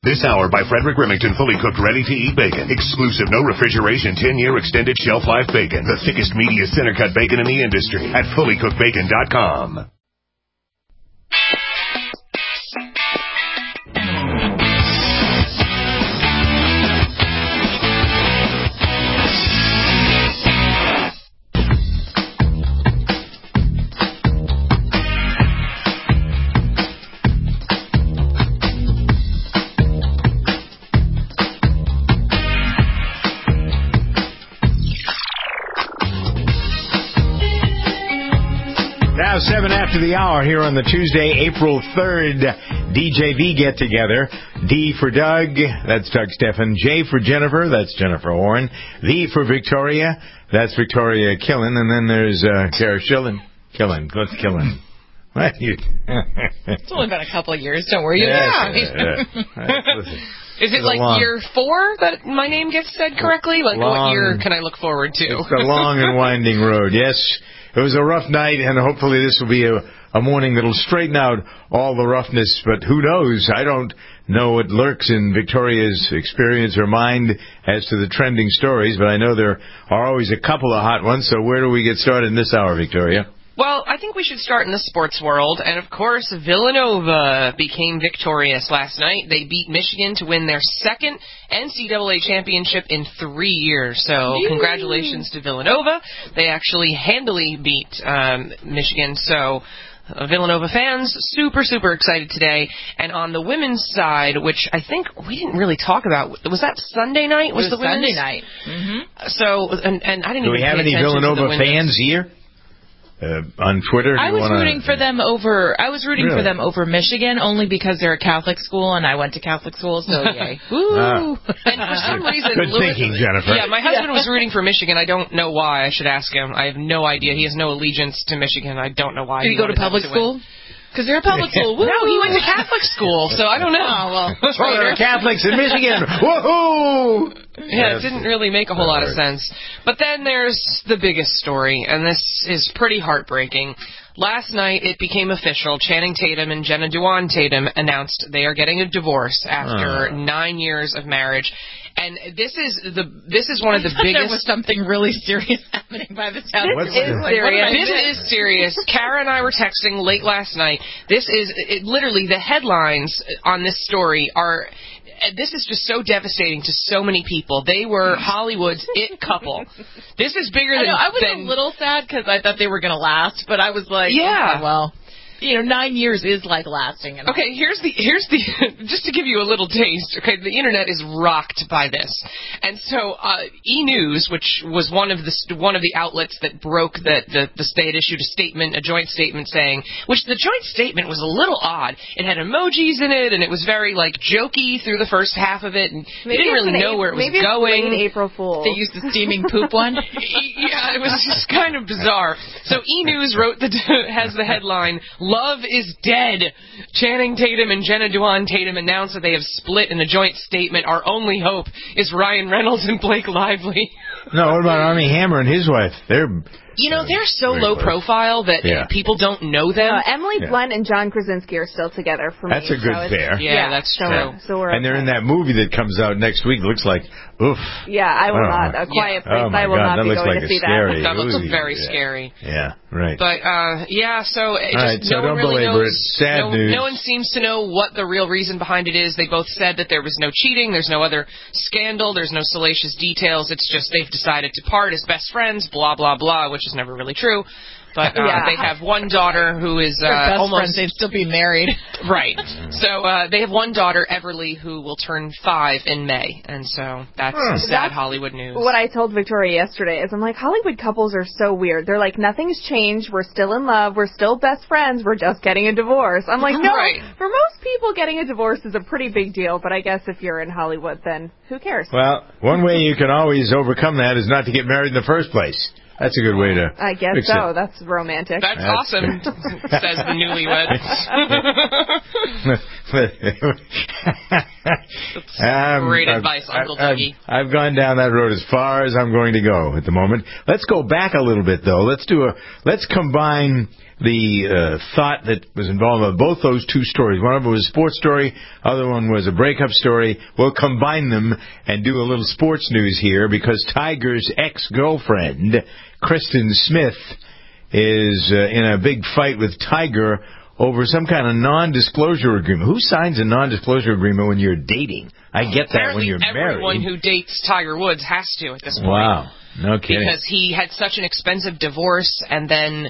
This hour by Frederick Remington, fully cooked, ready-to-eat bacon. Exclusive, no refrigeration, 10-year extended shelf life bacon. The thickest, meatiest, center-cut bacon in the industry at fullycookedbacon.com. Now 7 after the hour here on the Tuesday, April 3rd, DJV get-together. D for Doug, that's Doug Steffen. J for Jennifer, that's Jennifer Warren. V for Victoria, that's Victoria Killen. And then there's Kara Schillen. What's Killen? What? It's only been a couple of years, don't worry. Yeah. Is it like year 4 that my name gets said correctly? Like, what year can I look forward to? It's a long and winding road, yes. It was a rough night, and hopefully this will be a morning that'll straighten out all the roughness, but who knows? I don't know what lurks in Victoria's experience or mind as to the trending stories, but I know there are always a couple of hot ones, so where do we get started in this hour, Victoria? Well, I think we should start in the sports world, and of course, Villanova became victorious last night. They beat Michigan to win their second NCAA championship in 3 years, so congratulations to Villanova. They actually handily beat Michigan, so Villanova fans, super, super excited today. And on the women's side, which I think we didn't really talk about, was that Sunday night? It was the Sunday women's? Night. Mm-hmm. So, and I didn't Do even we have pay any attention Villanova to the fans here? On Twitter? I was rooting for them over Michigan only because they're a Catholic school and I went to Catholic school, so yay. Woo! And for some reason, good thinking, Jennifer. Yeah, my husband was rooting for Michigan. I don't know why. I should ask him. I have no idea. He has no allegiance to Michigan. I don't know why. Did he go to public school? Because they're a public school. Woo! No, he went to Catholic school, so I don't know. Oh, well. There are Catholics in Michigan. Woohoo! Yeah, it didn't really make a whole lot of sense. But then there's the biggest story, and this is pretty heartbreaking. Last night, it became official. Channing Tatum and Jenna Dewan Tatum announced they are getting a divorce after 9 years of marriage. And this is one of the biggest. There was something really serious happening by the sound. This is serious. Kara and I were texting late last night. Literally the headlines on this story are. This is just so devastating to so many people. They were Hollywood's it couple. This is bigger than. I was a little sad because I thought they were going to last, but I was like, yeah, okay, well. 9 years is like lasting. Okay, here's the just to give you a little taste. Okay, the internet is rocked by this, and so E! News, which was one of the outlets that broke that they had issued a joint statement saying, which the joint statement was a little odd. It had emojis in it, and it was very like jokey through the first half of it, and they didn't really know where it was going. Maybe April Fool. They used the steaming poop one. Yeah, it was just kind of bizarre. So E! News has the headline. Love is dead. Channing Tatum and Jenna Dewan Tatum announced that they have split in a joint statement. Our only hope is Ryan Reynolds and Blake Lively. No, what about Armie Hammer and his wife? They're so low profile that people don't know them. Emily Blunt and John Krasinski are still together for me. That's a good pair. Yeah, that's true. So and they're in that movie that comes out next week. Looks like, oof. Yeah, I will not. A Quiet Place. I will not be going to see that. That looks very scary. Yeah, right. But, so no one really knows. Sad news. No one seems to know what the real reason behind it is. They both said that there was no cheating. There's no other scandal. There's no salacious details. It's just they've decided to part as best friends, blah, blah, blah, which is never really true. But they have one daughter who is almost... They'd still be married. Right. So they have one daughter, Everly, who will turn 5 in May. And so that's sad Hollywood news. What I told Victoria yesterday is I'm like, Hollywood couples are so weird. They're like, nothing's changed. We're still in love. We're still best friends. We're just getting a divorce. I'm like, no. Right. For most people, getting a divorce is a pretty big deal. But I guess if you're in Hollywood, then who cares? Well, one way you can always overcome that is not to get married in the first place. That's a good way to I guess so. That's romantic. That's awesome, says the newlyweds. Great advice, Uncle Dougie. I've gone down that road as far as I'm going to go at the moment. Let's go back a little bit, though. Let's combine the thought that was involved with both those two stories. One of them was a sports story, other one was a breakup story. We'll combine them and do a little sports news here because Tiger's ex-girlfriend, Kristen Smith, is in a big fight with Tiger over some kind of non-disclosure agreement. Who signs a non-disclosure agreement when you're dating? I get that when you're married. Everyone who dates Tiger Woods has to at this point. Wow. No kidding. Because he had such an expensive divorce, and then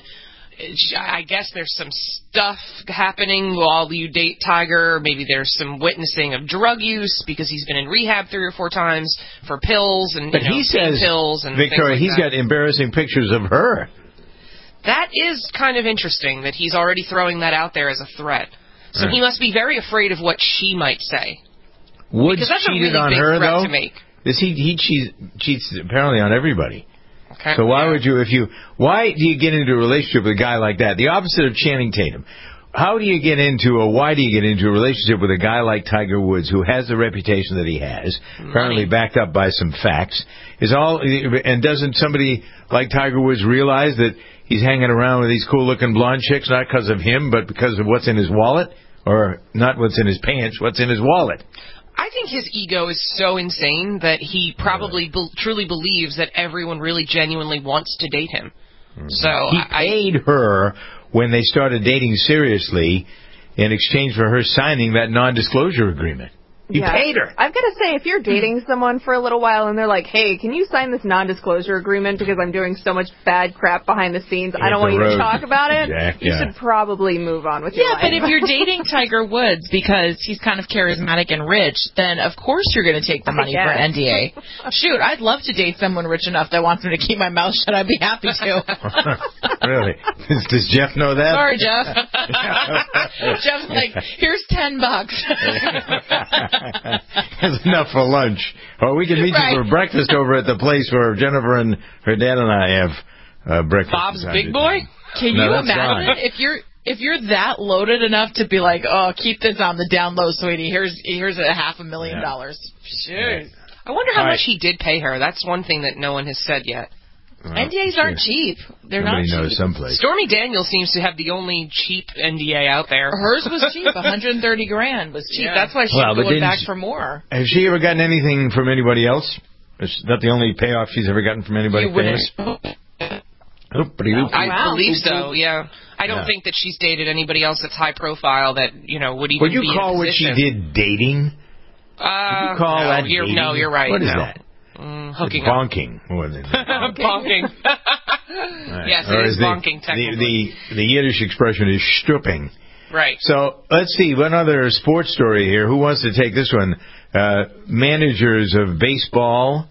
I guess there's some stuff happening while you date Tiger. Maybe there's some witnessing of drug use because he's been in rehab 3 or 4 times for pills and he says, pills and Victoria, things like he's got embarrassing pictures of her. That is kind of interesting that he's already throwing that out there as a threat. So he must be very afraid of what she might say. Woods because that's cheated a really on big her, threat though? to make. He cheats apparently on everybody. Okay. So why would you, why do you get into a relationship with a guy like that? The opposite of Channing Tatum. Why do you get into a relationship with a guy like Tiger Woods, who has the reputation that he has, apparently backed up by some facts? And doesn't somebody like Tiger Woods realize that he's hanging around with these cool-looking blonde chicks not because of him, but because of what's in his wallet? Or not what's in his pants, what's in his wallet? I think his ego is so insane that he probably truly believes that everyone really genuinely wants to date him. So he paid her when they started dating seriously in exchange for her signing that non-disclosure agreement. You paid her. I've got to say, if you're dating someone for a little while and they're like, hey, can you sign this non-disclosure agreement because I'm doing so much bad crap behind the scenes, I don't want you to talk about it, you should probably move on with your life. Yeah, but if you're dating Tiger Woods because he's kind of charismatic and rich, then of course you're going to take the money for an NDA. Shoot, I'd love to date someone rich enough that wants me to keep my mouth shut. I'd be happy to. Really? Does Jeff know that? Sorry, Jeff. Jeff's like, here's $10. That's enough for lunch. Or we can meet you for breakfast over at the place where Jennifer and her dad and I have breakfast. Bob's Big Boy? Can you imagine if you're that loaded enough to be like, oh, keep this on the down low, sweetie. Here's $500,000. Shoot. I wonder how much he did pay her. That's one thing that no one has said yet. NDAs aren't cheap. They're not cheap. Knows someplace. Stormy Daniels seems to have the only cheap NDA out there. Hers was cheap. $130,000 was cheap. Yeah. That's why she's going back for more. Has she ever gotten anything from anybody else? Is that the only payoff she's ever gotten from anybody famous? I believe so, yeah. I don't think that she's dated anybody else that's high profile that, would even be in a position. Would you call what she did dating? Would you call that dating? No, you're right. What is that? Hooking bonking. Bonking. Yes, it is bonking, technically. The Yiddish expression is stooping. Right. So, let's see, one other sports story here. Who wants to take this one? Managers of baseball,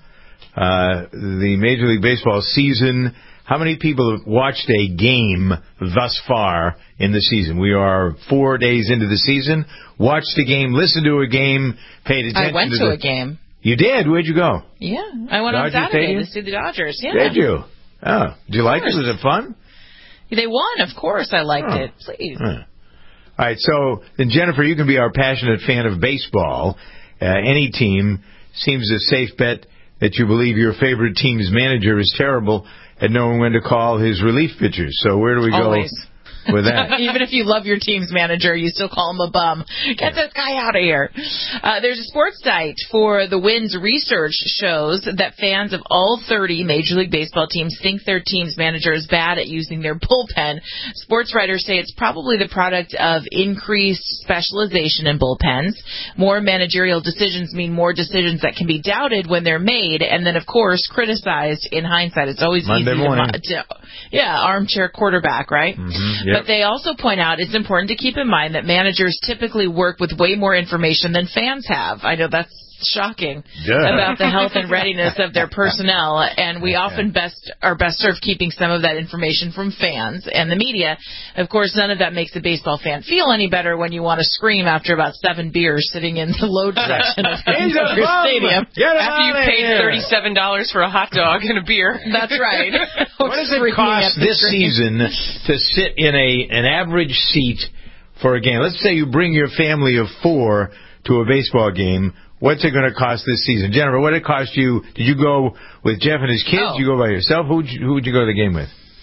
the Major League Baseball season. How many people have watched a game thus far in the season? We are 4 days into the season. Watched a game, listened to a game, paid attention to I went to a game. You did? Where'd you go? Yeah, I went on Saturday to see the Dodgers. Yeah. Did you? Oh, did you like it? Was it fun? They won, of course. I liked it. Please. All right, so then Jennifer, you can be our passionate fan of baseball. Any team seems a safe bet that you believe your favorite team's manager is terrible at knowing when to call his relief pitchers. So where do we go? Always. With that. Even if you love your team's manager, you still call him a bum. Get this guy out of here. There's a sports site for the Wins research shows that fans of all 30 Major League Baseball teams think their team's manager is bad at using their bullpen. Sports writers say it's probably the product of increased specialization in bullpens. More managerial decisions mean more decisions that can be doubted when they're made, and then, of course, criticized in hindsight. It's always Monday easy morning. Armchair quarterback, right? Mm-hmm. Yep. But they also point out it's important to keep in mind that managers typically work with way more information than fans have. I know that's shocking about the health and readiness of their personnel, and we often are best served keeping some of that information from fans and the media. Of course, none of that makes a baseball fan feel any better when you want to scream after about 7 beers sitting in the load section of your stadium. After you paid $37 for a hot dog and a beer. That's right. What does it cost this season to sit in an average seat for a game? Let's say you bring your family of 4 to a baseball game. What's it going to cost this season? Jennifer, what did it cost you? Did you go with Jeff and his kids? Did you go by yourself? Who would you go to the game with?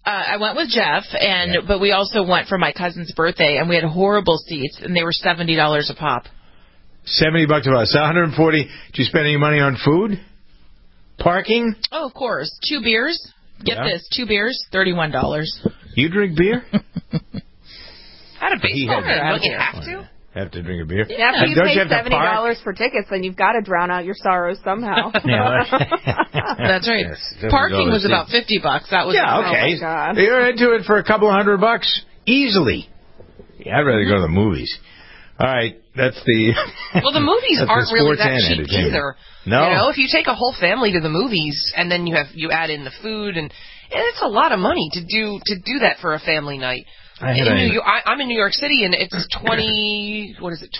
I went with Jeff, but we also went for my cousin's birthday, and we had horrible seats, and they were $70 a pop. $70 a pop. So $140. Did you spend any money on food? Parking? Oh, of course. 2 beers. Get this, 2 beers, $31. You drink beer? At a baseball game, don't you have to? Have to drink a beer. Yeah, if you pay $70 for tickets, then you've got to drown out your sorrows somehow. That's right. Yes, parking was about $50. That was okay. Oh my God. You're into it for a couple of $100 easily. Yeah, I'd rather go to the movies. All right, that's the. Well, the movies aren't really that cheap either. No. You know, if you take a whole family to the movies and then you add in the food and it's a lot of money to do that for a family night. I'm in New York City, and it's $22?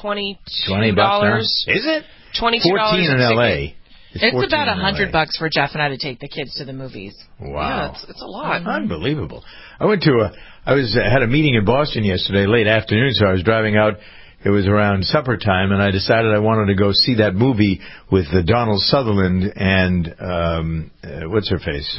Is it? $22 $14 in L.A. It's about $100 for Jeff and I to take the kids to the movies. Wow, yeah, it's a lot. Unbelievable. I had a meeting in Boston yesterday, late afternoon, so I was driving out. It was around supper time, and I decided I wanted to go see that movie with Donald Sutherland and what's her face.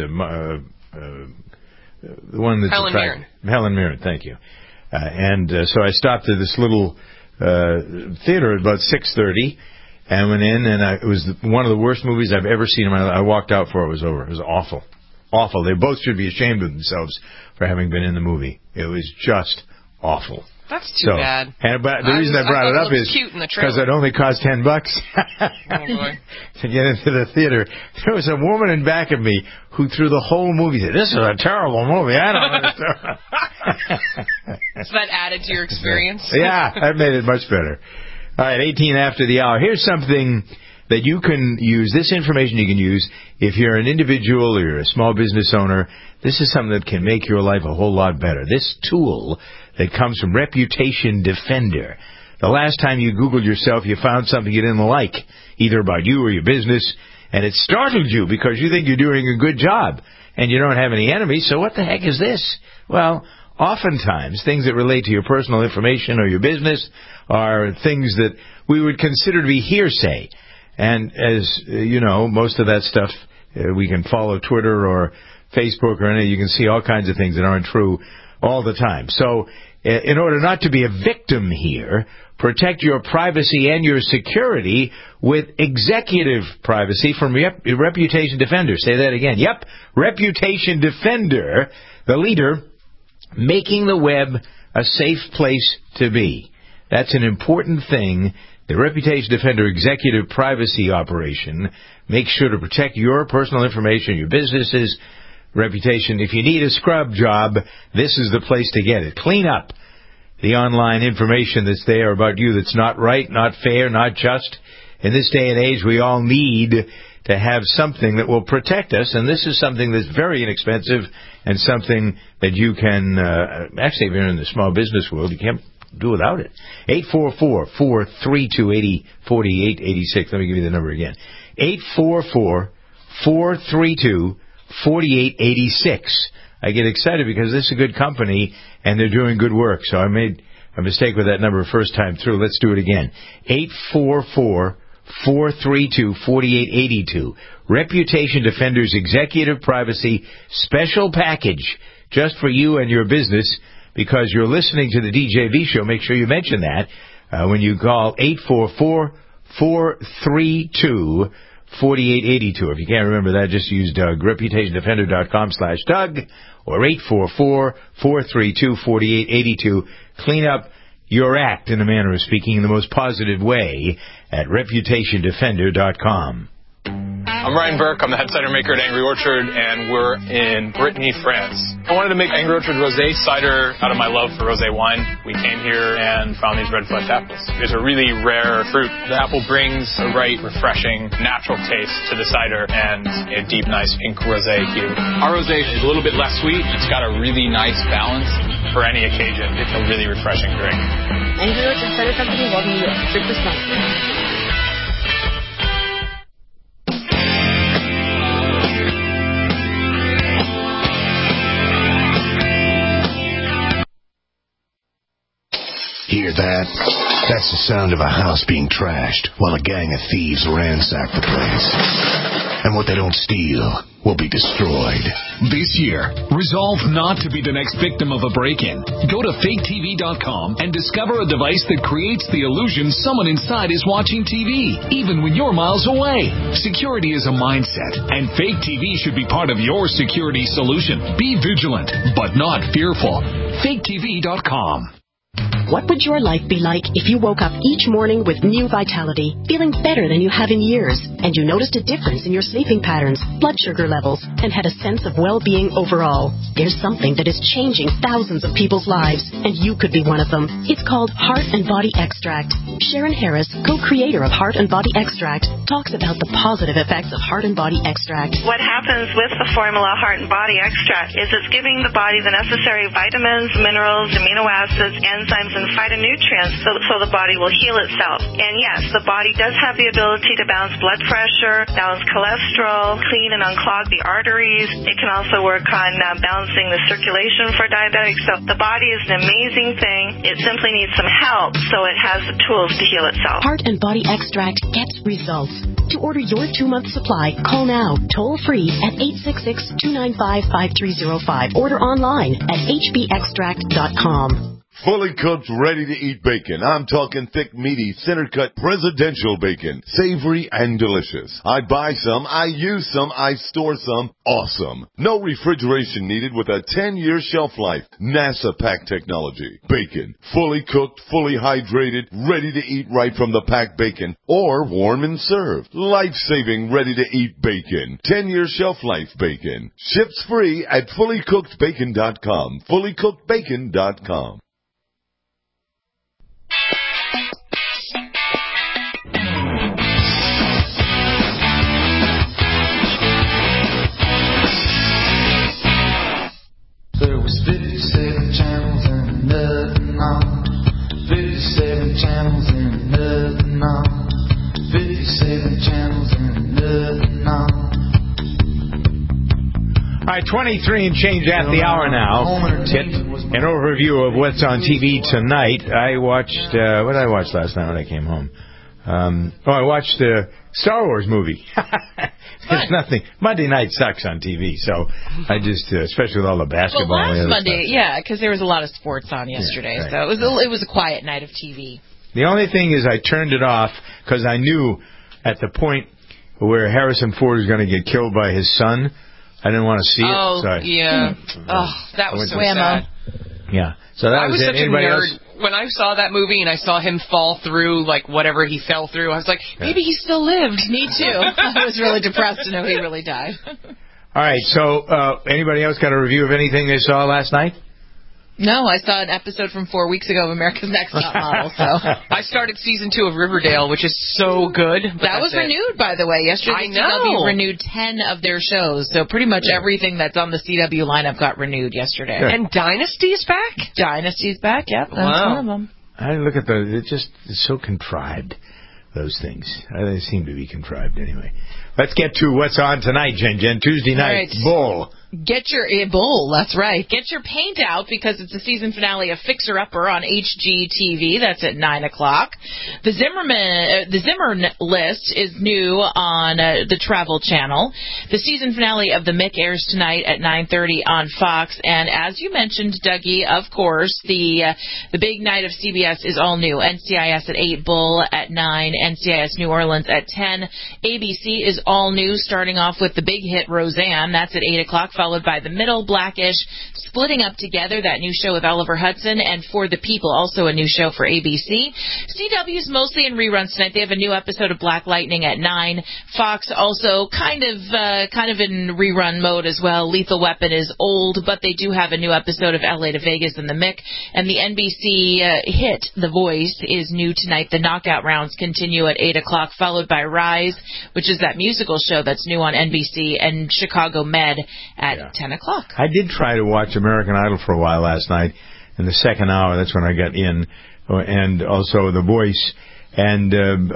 The one that's Helen Mirren. Helen Mirren, thank you. So I stopped at this little theater at about 6:30 and went in, and it was one of the worst movies I've ever seen in my life. I walked out before it was over. It was awful. Awful. They both should be ashamed of themselves for having been in the movie. It was just awful. That's too bad. But the reason I brought it up is because it only cost $10 to get into the theater. There was a woman in back of me who through the whole movie said, "This is a terrible movie. I don't understand." So that added to your experience? Yeah, that made it much better. All right, 18 after the hour. Here's something that you can use. This information you can use if you're an individual or you're a small business owner. This is something that can make your life a whole lot better. This tool that comes from Reputation Defender. The last time you Googled yourself, you found something you didn't like, either about you or your business, and it startled you because you think you're doing a good job and you don't have any enemies, so what the heck is this? Well, oftentimes, things that relate to your personal information or your business are things that we would consider to be hearsay. And as you know, most of that stuff, we can follow Twitter or Facebook or anything. You can see all kinds of things that aren't true all the time. So in order not to be a victim here, protect your privacy and your security with executive privacy from Reputation Defender. Say that again. Yep, Reputation Defender, the leader, making the web a safe place to be. That's an important thing. The Reputation Defender executive privacy operation makes sure to protect your personal information, your business's reputation. If you need a scrub job, this is the place to get it. Clean up the online information that's there about you that's not right, not fair, not just. In this day and age, we all need to have something that will protect us, and this is something that's very inexpensive and something that you can, actually, if you're in the small business world, you can't do without it. 844-432-4886. Let me give you the number again. 844-432-4886. I get excited because this is a good company and they're doing good work. So I made a mistake with that number first time through. Let's do it again. 844-432-4882. Reputation Defender's Executive Privacy Special Package just for you and your business. Because you're listening to the DJV show, make sure you mention that when you call 844-432-4882. If you can't remember that, just use Doug, reputationdefender.com/Doug, or 844-432-4882. Clean up your act, in a manner of speaking, in the most positive way at reputationdefender.com. I'm Ryan Burke. I'm the head cider maker at Angry Orchard, and we're in Brittany, France. I wanted to make Angry Orchard rosé cider out of my love for rosé wine. We came here and found these red flesh apples. It's a really rare fruit. The apple brings a right, refreshing, natural taste to the cider and a deep, nice pink rosé hue. Our rosé is a little bit less sweet. It's got a really nice balance for any occasion. It's a really refreshing drink. Angry Orchard Cider Company, welcome you. Strictly sponsored. Hear that? That's the sound of a house being trashed while a gang of thieves ransack the place. And what they don't steal will be destroyed. This year, resolve not to be the next victim of a break-in. Go to faketv.com and discover a device that creates the illusion someone inside is watching TV, even when you're miles away. Security is a mindset, and Fake TV should be part of your security solution. Be vigilant, but not fearful. faketv.com. What would your life be like if you woke up each morning with new vitality, feeling better than you have in years, and you noticed a difference in your sleeping patterns, blood sugar levels, and had a sense of well-being overall? There's something that is changing thousands of people's lives, and you could be one of them. It's called Heart and Body Extract. Sharon Harris, co-creator of Heart and Body Extract, talks about the positive effects of Heart and Body Extract. What happens with the formula Heart and Body Extract is it's giving the body the necessary vitamins, minerals, amino acids, enzymes, and phytonutrients so the body will heal itself. And yes, the body does have the ability to balance blood pressure, balance cholesterol, clean and unclog the arteries. It can also work on balancing the circulation for diabetics. So the body is an amazing thing. It simply needs some help so it has the tools to heal itself. Heart and Body Extract gets results. To order your 2-month supply, call now, toll free at 866-295-5305. Order online at hbextract.com. Fully cooked, ready-to-eat bacon. I'm talking thick, meaty, center-cut presidential bacon. Savory and delicious. I buy some, I use some, I store some. Awesome. No refrigeration needed with a 10-year shelf life. NASA pack technology. Bacon. Fully cooked, fully hydrated, ready to eat right from the packed bacon. Or warm and served. Life-saving, ready-to-eat bacon. 10-year shelf life bacon. Ships free at fullycookedbacon.com. fullycookedbacon.com. There was 57 channels and nothing on. 57 channels and nothing on. 57 channels and nothing on. All right, 23 and change at the hour now. An overview of what's on TV tonight. I watched, what did I watch last night when I came home? I watched the Star Wars movie. There's nothing. Monday night sucks on TV, so I just, especially with all the basketball. Well, last and Monday, stuff. yeah, because there was a lot of sports on yesterday, right. so it was a quiet night of TV. The only thing is I turned it off because I knew at the point where Harrison Ford was going to get killed by his son, I didn't want to see it. Oh, so yeah. That was so sad. Yeah. So that I was it. such Anybody a nerd. else? When I saw that movie and I saw him fall through, like, whatever he fell through, I was like, maybe he still lived. Me too. I was really depressed to know he really died. All right, so anybody else got a review of anything they saw last night? No, I saw an episode from 4 weeks ago of America's Next Top Model. So I started season 2 of Riverdale, which is so good. That was renewed, by the way. Yesterday, CW renewed 10 of their shows. So pretty much everything that's on the CW lineup got renewed yesterday. Good. And Dynasty's back? Dynasty's back, yep. That's one of them. I look at it's so contrived, those things. They seem to be contrived anyway. Let's get to what's on tonight, Jen. Tuesday night, Bull. Get your Bull, that's right. Get your paint out because it's the season finale of Fixer Upper on HGTV. That's at 9 o'clock. The Zimmer List is new on the Travel Channel. The season finale of The Mick airs tonight at 9:30 on Fox. And as you mentioned, Dougie, of course, the big night of CBS is all new. NCIS at 8, Bull at 9, NCIS New Orleans at 10. ABC is all new, starting off with the big hit Roseanne. That's at 8 o'clock, followed by The Middle, Blackish, Splitting Up Together, that new show with Oliver Hudson, and For the People, also a new show for ABC. CW's mostly in reruns tonight. They have a new episode of Black Lightning at 9. Fox also kind of in rerun mode as well. Lethal Weapon is old, but they do have a new episode of LA to Vegas and The Mick. And the NBC hit The Voice is new tonight. The knockout rounds continue at 8 o'clock, followed by Rise, which is that musical show that's new on NBC, and Chicago Med at 10 o'clock. I did try to watch American Idol for a while last night. In the second hour, that's when I got in, and also The Voice. And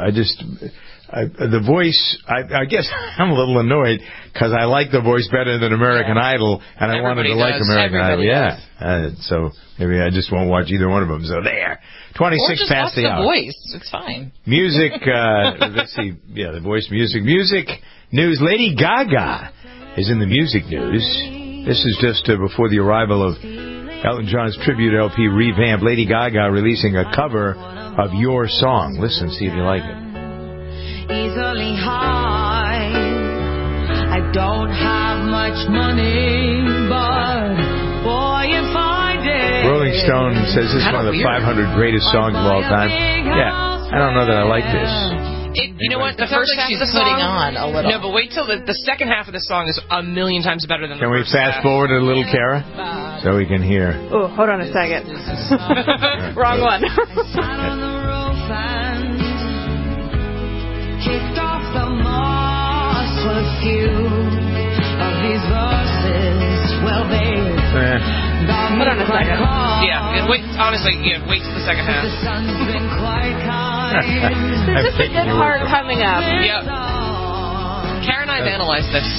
The Voice, I guess I'm a little annoyed because I like The Voice better than American Idol, and I wanted to like American Idol. Yeah. So maybe I just won't watch either one of them. So there. 26 past the hour. The Voice. It's fine. Music, let's see. Yeah, The Voice music. Music news. Lady Gaga is in the music news. This is just before the arrival of Elton John's tribute LP Revamp. Lady Gaga releasing a cover of Your Song. Listen, see if you like it. Easily high. I don't have much money, but boy, if I did. Rolling Stone says this is one of the 500 greatest songs of all time. Yeah, I don't know that I like this. You know what? The first half of the putting song, on a little. No, but wait till the second half of the song is a million times better than the Can we first fast half. forward a little, Kara? So we can hear. Oh, hold on a second. Wrong one. Kicked off the moss with a few of these verses. Well, they Hold on a second. Yeah, wait. Honestly, wait till the second half. the sun's been quite kind. There's just a good part coming up. Yep. Karen and I have analyzed this.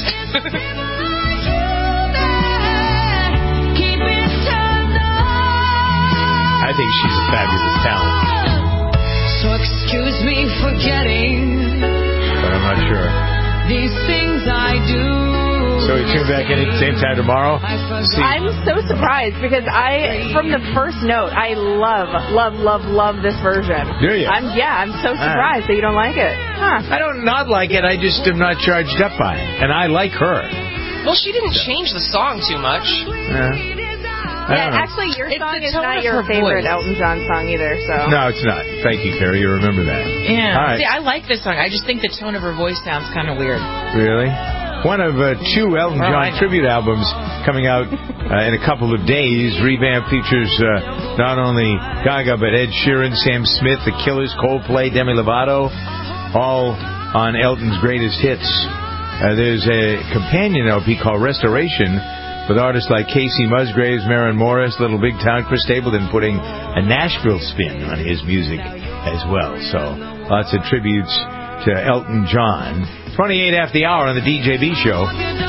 I think she's a fabulous talent, So excuse me for getting but I'm not sure. these things I do. So we tune back in at the same time tomorrow? See, I'm so surprised because from the first note, I love this version. Do you? I'm so surprised that you don't like it. Huh. I don't not like it. I just am not charged up by it. And I like her. Well, she didn't change the song too much. Yeah, actually, Your Song is not your favorite Elton John song either. So No, it's not. Thank you, Carrie. You remember that. Yeah. All right. See, I like this song. I just think the tone of her voice sounds kind of weird. Really? One of two Elton John tribute albums coming out in a couple of days. Revamp features not only Gaga, but Ed Sheeran, Sam Smith, The Killers, Coldplay, Demi Lovato, all on Elton's greatest hits. There's a companion LP called Restoration with artists like Casey Musgraves, Maren Morris, Little Big Town, Chris Stapleton putting a Nashville spin on his music as well. So lots of tributes to Elton John. 28 after the hour on the DJB show.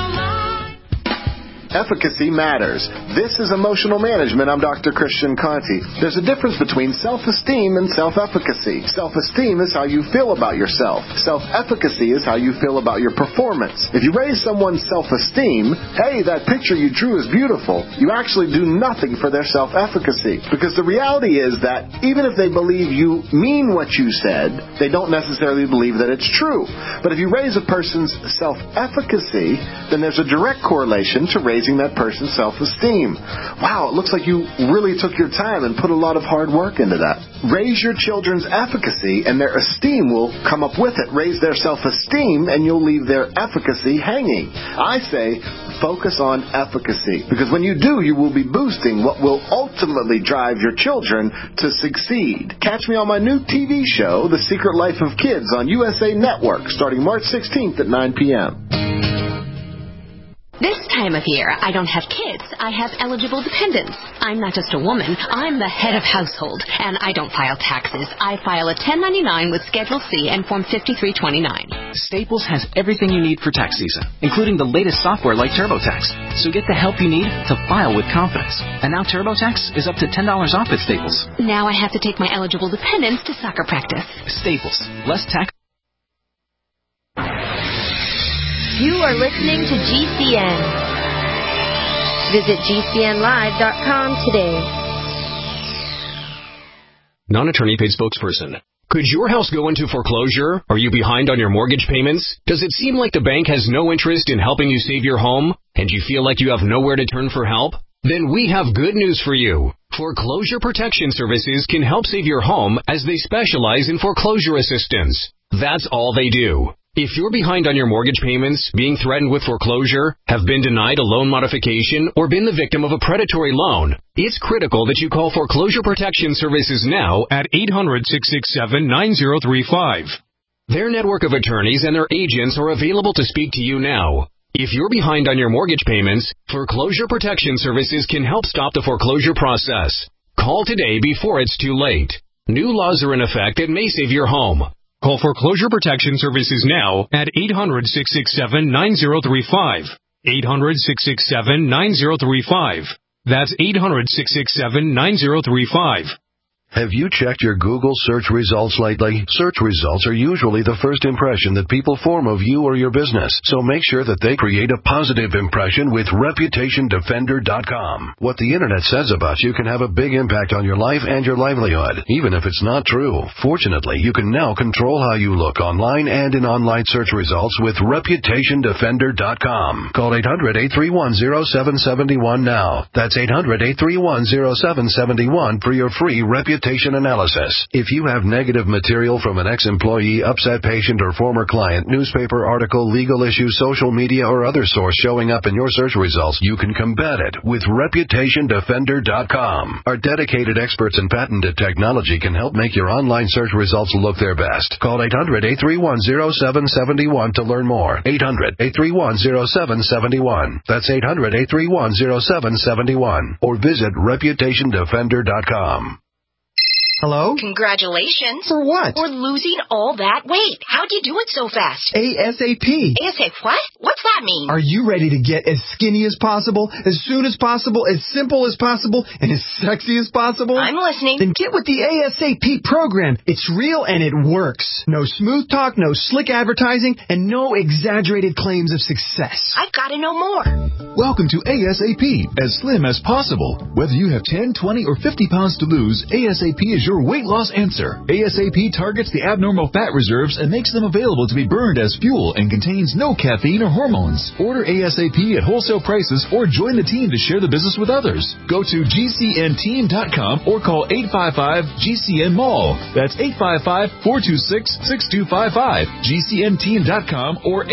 Efficacy matters. This is Emotional Management. I'm Dr. Christian Conti. There's a difference between self-esteem and self-efficacy. Self-esteem is how you feel about yourself. Self-efficacy is how you feel about your performance. If you raise someone's self-esteem, hey, that picture you drew is beautiful, you actually do nothing for their self-efficacy. Because the reality is that even if they believe you mean what you said, they don't necessarily believe that it's true. But if you raise a person's self-efficacy, then there's a direct correlation to raising that person's self-esteem. Wow, it looks like you really took your time and put a lot of hard work into that. Raise your children's efficacy and their esteem will come up with it. Raise their self-esteem and you'll leave their efficacy hanging. I say focus on efficacy because when you do, you will be boosting what will ultimately drive your children to succeed. Catch me on my new TV show, The Secret Life of Kids, on USA Network starting March 16th at 9 p.m. This time of year, I don't have kids. I have eligible dependents. I'm not just a woman. I'm the head of household. And I don't file taxes. I file a 1099 with Schedule C and Form 5329. Staples has everything you need for tax season, including the latest software like TurboTax. So get the help you need to file with confidence. And now TurboTax is up to $10 off at Staples. Now I have to take my eligible dependents to soccer practice. Staples. Less tax. You are listening to GCN. Visit GCNlive.com today. Non-attorney paid spokesperson. Could your house go into foreclosure? Are you behind on your mortgage payments? Does it seem like the bank has no interest in helping you save your home? And you feel like you have nowhere to turn for help? Then we have good news for you. Foreclosure Protection Services can help save your home as they specialize in foreclosure assistance. That's all they do. If you're behind on your mortgage payments, being threatened with foreclosure, have been denied a loan modification, or been the victim of a predatory loan, it's critical that you call Foreclosure Protection Services now at 800-667-9035. Their network of attorneys and their agents are available to speak to you now. If you're behind on your mortgage payments, Foreclosure Protection Services can help stop the foreclosure process. Call today before it's too late. New laws are in effect that may save your home. Call Foreclosure Protection Services now at 800-667-9035. 800-667-9035. That's 800-667-9035. Have you checked your Google search results lately? Search results are usually the first impression that people form of you or your business, so make sure that they create a positive impression with ReputationDefender.com. What the internet says about you can have a big impact on your life and your livelihood, even if it's not true. Fortunately, you can now control how you look online and in online search results with ReputationDefender.com. Call 800-831-0771 now. That's 800-831-0771 for your free reputation analysis. If you have negative material from an ex-employee, upset patient, or former client, newspaper article, legal issue, social media, or other source showing up in your search results, you can combat it with ReputationDefender.com. Our dedicated experts in patented technology can help make your online search results look their best. Call 800-831-0771 to learn more. 800-831-0771. That's 800-831-0771. Or visit ReputationDefender.com. Hello? Congratulations. For what? For losing all that weight. How'd you do it so fast? ASAP. ASAP what? What's that mean? Are you ready to get as skinny as possible, as soon as possible, as simple as possible, and as sexy as possible? I'm listening. Then get with the ASAP program. It's real and it works. No smooth talk, no slick advertising, and no exaggerated claims of success. I've got to know more. Welcome to ASAP, as slim as possible. Whether you have 10, 20, or 50 pounds to lose, ASAP is your weight loss answer. ASAP targets the abnormal fat reserves and makes them available to be burned as fuel and contains no caffeine or hormones. Order ASAP at wholesale prices or join the team to share the business with others. Go to GCNteam.com or call 855-GCN-MALL. That's 855-426-6255. GCNteam.com or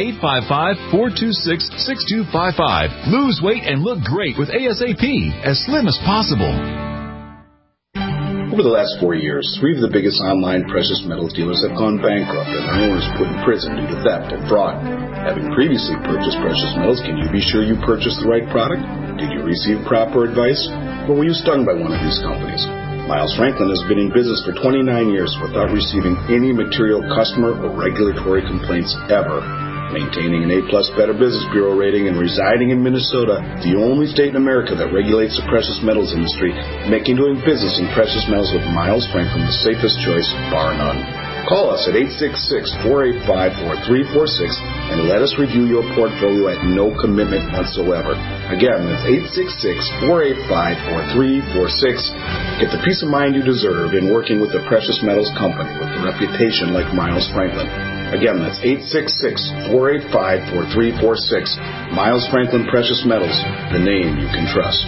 855-426-6255. Lose weight and look great with ASAP, as slim as possible. Over the last 4 years, 3 of the biggest online precious metals dealers have gone bankrupt and their owners put in prison due to theft and fraud. Having previously purchased precious metals, can you be sure you purchased the right product? Did you receive proper advice? Or were you stung by one of these companies? Miles Franklin has been in business for 29 years without receiving any material customer or regulatory complaints ever. Maintaining an A-plus Better Business Bureau rating and residing in Minnesota, the only state in America that regulates the precious metals industry, making doing business in precious metals with Miles Franklin the safest choice, bar none. Call us at 866-485-4346 and let us review your portfolio at no commitment whatsoever. Again, that's 866-485-4346. Get the peace of mind you deserve in working with a precious metals company with a reputation like Miles Franklin. Again, that's 866-485-4346. Miles Franklin Precious Metals, the name you can trust.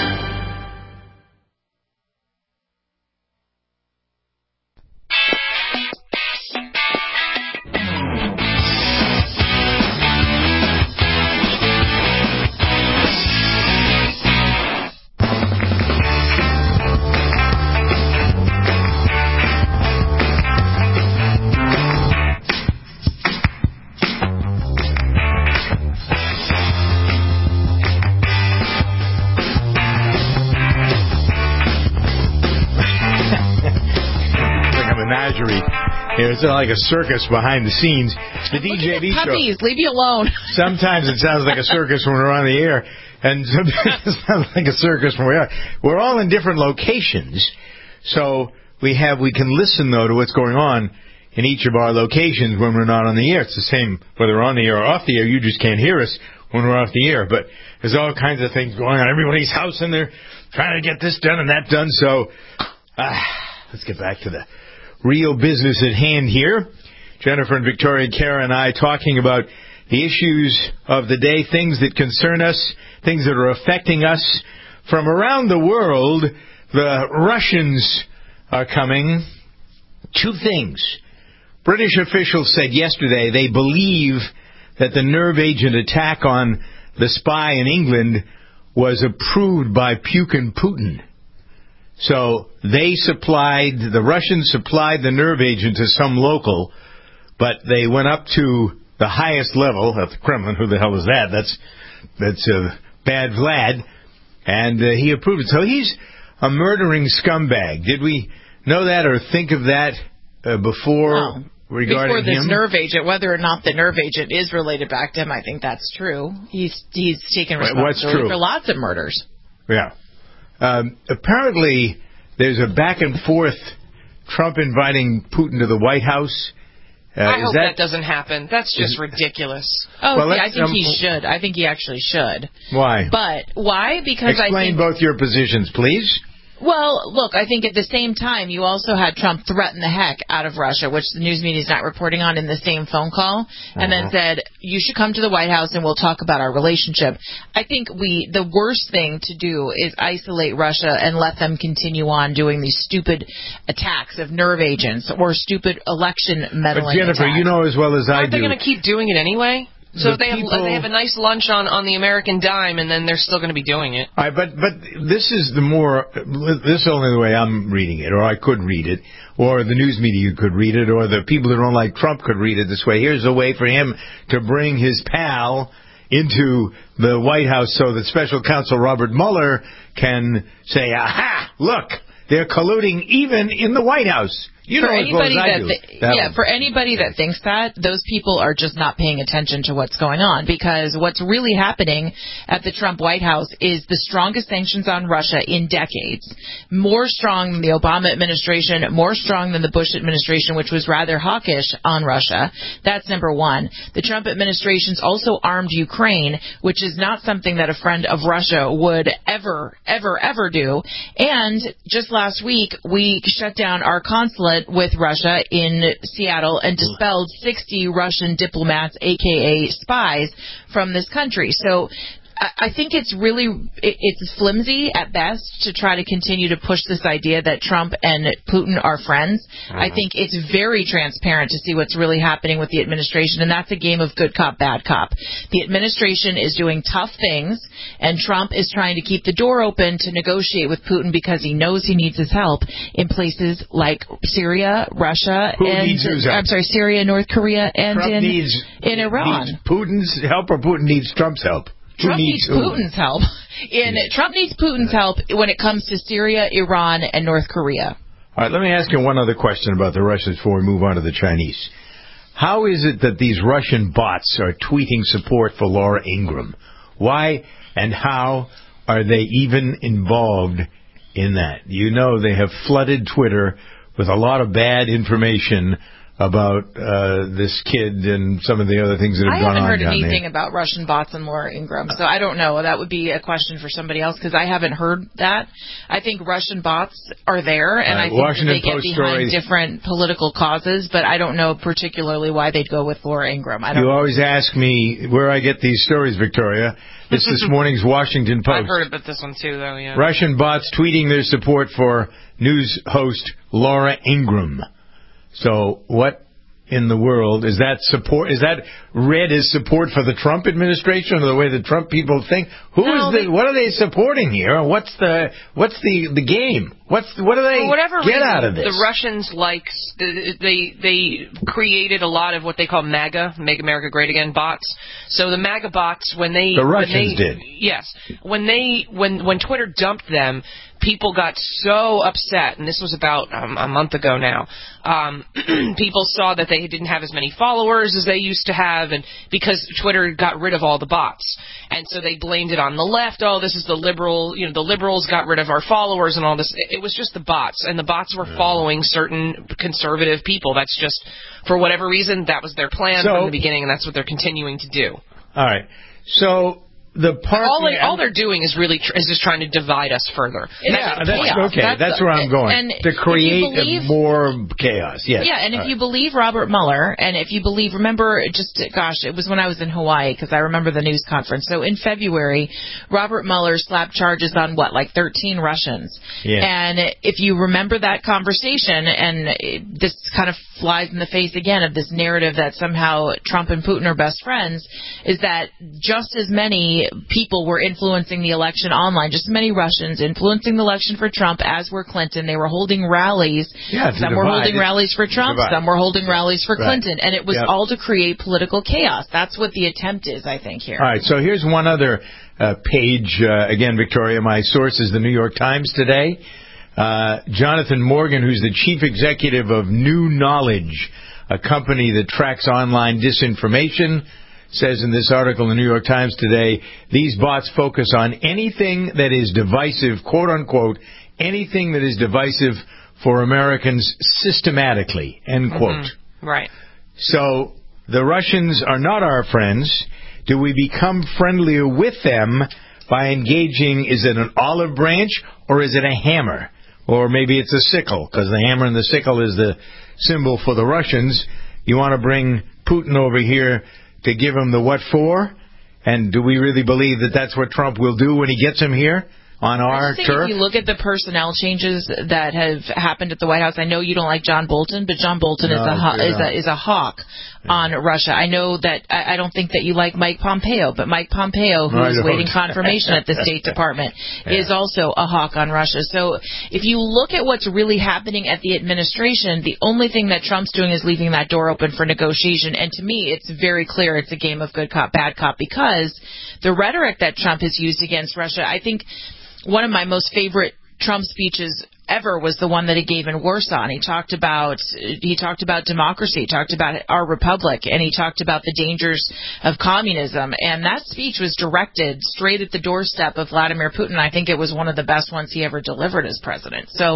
It's like a circus behind the scenes. The DJ B show. Puppies, leave me alone. Sometimes it sounds like a circus when we're on the air, and sometimes it sounds like a circus when we are. We're all in different locations, so we can listen though to what's going on in each of our locations when we're not on the air. It's the same whether we're on the air or off the air. You just can't hear us when we're off the air, but there's all kinds of things going on. Everybody's house, and they're trying to get this done and that done. So let's get back to the real business at hand here. Jennifer and Victoria, Kara and I talking about the issues of the day, things that concern us, things that are affecting us. From around the world, the Russians are coming. 2 things. British officials said yesterday they believe that the nerve agent attack on the spy in England was approved by Putin Putin. So the Russians supplied the nerve agent to some local, but they went up to the highest level at the Kremlin. Who the hell is that? That's Bad Vlad, and he approved it. So he's a murdering scumbag. Did we know that or think of that before regarding before this him? Nerve agent, whether or not the nerve agent is related back to him, I think that's true. He's taken responsibility for lots of murders. Yeah. Apparently, there's a back and forth, Trump inviting Putin to the White House. I hope that doesn't happen. That's just ridiculous. Oh, well, I think he should. I think he actually should. Why? But why? Because Explain both your positions, please. Well, look, I think at the same time, you also had Trump threaten the heck out of Russia, which the news media is not reporting on, in the same phone call, and then said, you should come to the White House and we'll talk about our relationship. I think the worst thing to do is isolate Russia and let them continue on doing these stupid attacks of nerve agents or stupid election meddling But Jennifer, attacks. you know as well as I do. Aren't they going to keep doing it anyway? So if they have a nice lunch on the American dime, and then they're still going to be doing it. All right, but this is this is only the way I'm reading it, or I could read it, or the news media could read it, or the people who don't like Trump could read it this way. Here's a way for him to bring his pal into the White House so that Special Counsel Robert Mueller can say, aha, look, they're colluding even in the White House. You know as well as I do. For anybody that thinks that, those people are just not paying attention to what's going on, because what's really happening at the Trump White House is the strongest sanctions on Russia in decades. More strong than the Obama administration, more strong than the Bush administration, which was rather hawkish on Russia. That's number one. The Trump administration's also armed Ukraine, which is not something that a friend of Russia would ever do. And just last week, we shut down our consulate with Russia in Seattle and dispelled 60 Russian diplomats, a.k.a. spies, from this country. So I think it's flimsy at best to try to continue to push this idea that Trump and Putin are friends. I think it's very transparent to see what's really happening with the administration, and that's a game of good cop, bad cop. The administration is doing tough things, and Trump is trying to keep the door open to negotiate with Putin because he knows he needs his help in places like Syria, Russia, Syria, North Korea, and in Iran. Needs Putin's help, or Putin needs Trump's help? Trump needs Putin's help. Trump needs Putin's help when it comes to Syria, Iran, and North Korea. All right, let me ask you one other question about the Russians before we move on to the Chinese. How is it that these Russian bots are tweeting support for Laura Ingraham? Why and how are they even involved in that? You know they have flooded Twitter with a lot of bad information about this kid and some of the other things that have gone on down there. I haven't heard anything about Russian bots and Laura Ingraham, so I don't know. That would be a question for somebody else, because I haven't heard that. I think Russian bots are there, and I think that they get behind different political causes, but I don't know particularly why they'd go with Laura Ingraham. You always ask me where I get these stories, Victoria. It's this morning's Washington Post. I've heard about this one too, though, yeah. Russian bots tweeting their support for news host Laura Ingraham. So what in the world is that support? Is that read as support for the Trump administration, or the way the Trump people think? What are they supporting here? What's the game? What do they get out of this? The Russians they created a lot of what they call MAGA, Make America Great Again bots. So the MAGA bots, when Twitter dumped them, people got so upset, and this was about a month ago now. People saw that they didn't have as many followers as they used to have, and because Twitter got rid of all the bots. And so they blamed it on the left. Oh, this is the liberals got rid of our followers and all this. It was just the bots, and the bots were following certain conservative people. That's just, for whatever reason, that was their plan from the beginning, and that's what they're continuing to do. All right. So all they're doing is just trying to divide us further. That's where I'm going. To create more chaos. Yes. Yeah, and if you believe Robert Mueller, and if you believe, it was when I was in Hawaii, because I remember the news conference. So in February, Robert Mueller slapped charges on 13 Russians. Yeah. And if you remember that conversation, and this kind of flies in the face again of this narrative that somehow Trump and Putin are best friends, is that just as many people were influencing the election online, just as many Russians influencing the election for Trump as were Clinton. They were holding rallies. Some were holding rallies for Trump, some were holding rallies for Clinton, and it was all to create political chaos. That's what the attempt is, I think, here. All right, so here's one other page. Again, Victoria, my source is the New York Times today. Jonathan Morgan, who's the chief executive of New Knowledge, a company that tracks online disinformation, says in this article in the New York Times today, these bots focus on anything that is divisive, quote-unquote, anything that is divisive for Americans systematically, end quote. Right. So the Russians are not our friends. Do we become friendlier with them by engaging, is it an olive branch or is it a hammer? Or maybe it's a sickle, because the hammer and the sickle is the symbol for the Russians. You want to bring Putin over here to give him the what for? And do we really believe that that's what Trump will do when he gets him here on our turf? If you look at the personnel changes that have happened at the White House, I know you don't like John Bolton, but John Bolton is a hawk on Russia. I know that I don't think that you like Mike Pompeo, but Mike Pompeo, who is waiting confirmation at the State Department, is also a hawk on Russia. So if you look at what's really happening at the administration, the only thing that Trump's doing is leaving that door open for negotiation. And to me, it's very clear it's a game of good cop, bad cop, because the rhetoric that Trump has used against Russia, I think one of my most favorite Trump speeches ever was the one that he gave in Warsaw. And he talked about democracy, he talked about our republic, and he talked about the dangers of communism. And that speech was directed straight at the doorstep of Vladimir Putin. I think it was one of the best ones he ever delivered as president. So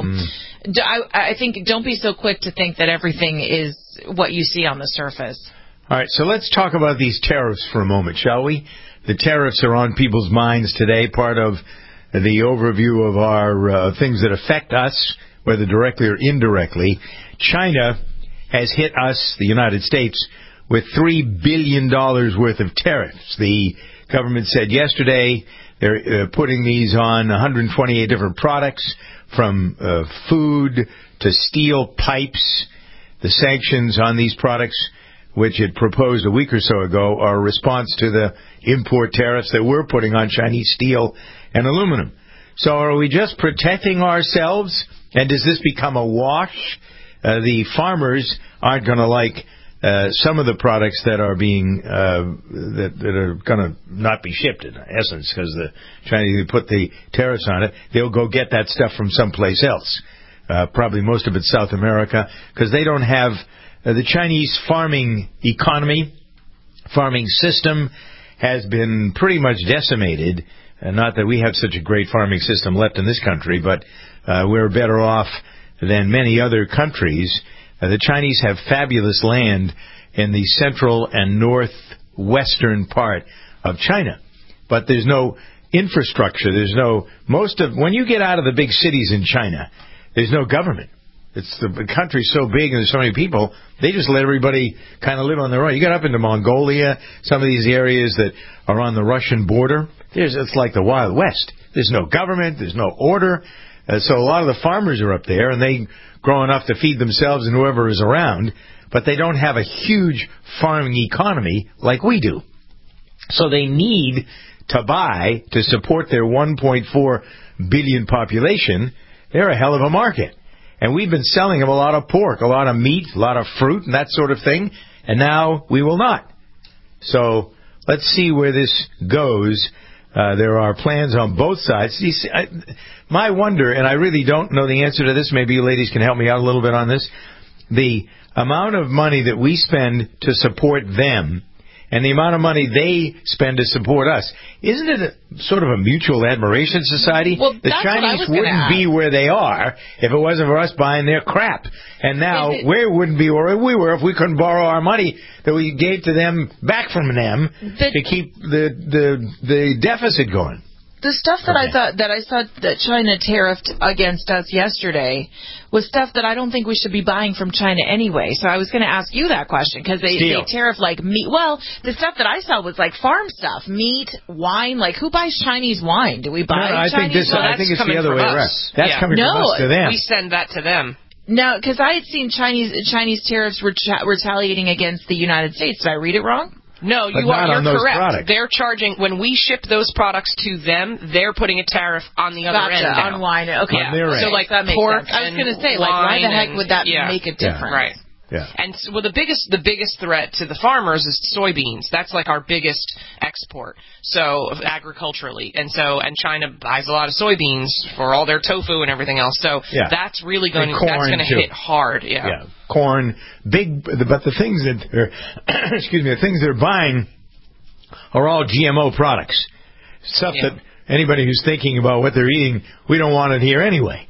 I think don't be so quick to think that everything is what you see on the surface. All right, so let's talk about these tariffs for a moment, shall we? The tariffs are on people's minds today, part of the overview of our things that affect us, whether directly or indirectly. China has hit us, the United States, with $3 billion worth of tariffs. The government said yesterday they're putting these on 128 different products, from food to steel pipes. The sanctions on these products, which it proposed a week or so ago, are a response to the import tariffs that we're putting on Chinese steel and aluminum. So are we just protecting ourselves, and does this become a wash? The farmers aren't going to like some of the products that are being that are going to not be shipped, in essence, because the Chinese put the tariffs on it. They'll go get that stuff from someplace else, probably most of it South America, because they don't have the Chinese farming economy, farming system has been pretty much decimated. Not that we have such a great farming system left in this country, but we're better off than many other countries. The Chinese have fabulous land in the central and northwestern part of China, but there's no infrastructure. When you get out of the big cities in China, there's no government. The country's so big and there's so many people, they just let everybody kind of live on their own. You get up into Mongolia, some of these areas that are on the Russian border, it's like the Wild West. There's no government, there's no order. So a lot of the farmers are up there, and they grow enough to feed themselves and whoever is around, but they don't have a huge farming economy like we do. So they need to buy to support their 1.4 billion population. They're a hell of a market. And we've been selling them a lot of pork, a lot of meat, a lot of fruit, and that sort of thing. And now we will not. So let's see where this goes. There are plans on both sides. You see, my wonder, and I really don't know the answer to this, maybe you ladies can help me out a little bit on this, the amount of money that we spend to support them and the amount of money they spend to support us, isn't it sort of a mutual admiration society? Well, the Chinese wouldn't be where they are if it wasn't for us buying their crap. And now we wouldn't be where we were if we couldn't borrow our money that we gave to them back from them to keep the deficit going. The stuff that I thought that China tariffed against us yesterday was stuff that I don't think we should be buying from China anyway. So I was going to ask you that question, because they tariff like meat. Well, the stuff that I saw was like farm stuff, meat, wine. Like, who buys Chinese wine? Do we buy Chinese wine? I think it's the other way around. That's coming from us to them. We send that to them. No, because I had seen Chinese tariffs retaliating against the United States. Did I read it wrong? No, you're correct. Products. They're charging, when we ship those products to them, they're putting a tariff on the other end. On wine. Okay. Yeah. So like that makes sense. I was going to say, like, why the heck would that make a difference? Right. Yeah. And the biggest threat to the farmers is soybeans. That's like our biggest export. So agriculturally, and China buys a lot of soybeans for all their tofu and everything else. So that's really going to hit hard. Yeah. Corn, big, but the things that the things they're buying are all GMO products. Stuff that anybody who's thinking about what they're eating, we don't want it here anyway.